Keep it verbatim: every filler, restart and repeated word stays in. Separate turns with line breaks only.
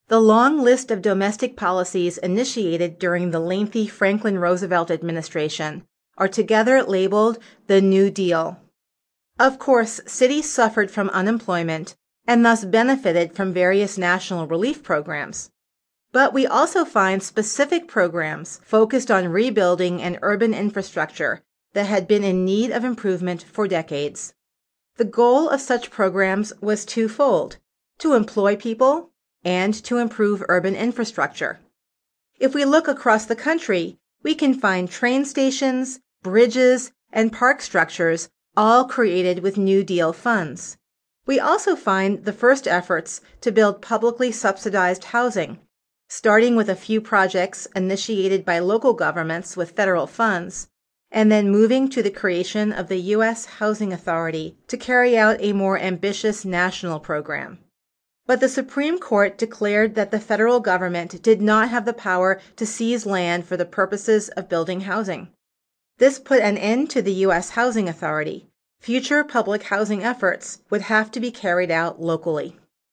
The long list of domestic policies initiated during the lengthy Franklin Roosevelt administration are together labeled the New Deal. Of course, cities suffered from unemployment and thus benefited from various national relief programs. But we also find specific programs focused on rebuilding an urban infrastructure that had been in need of improvement for decades. The goal of such programs was twofold: to employ people and to improve urban infrastructure. If we look across the country, we can find train stations, bridges, and park structures all created with New Deal funds. We also find the first efforts to build publicly subsidized housing, starting with a few projects initiated by local governments with federal funds, and then moving to the creation of the U S Housing Authority to carry out a more ambitious national program. But the Supreme Court declared that the federal government did not have the power to seize land for the purposes of building housing. This put an end to the U S Housing Authority. Future public housing efforts would have to be carried out locally.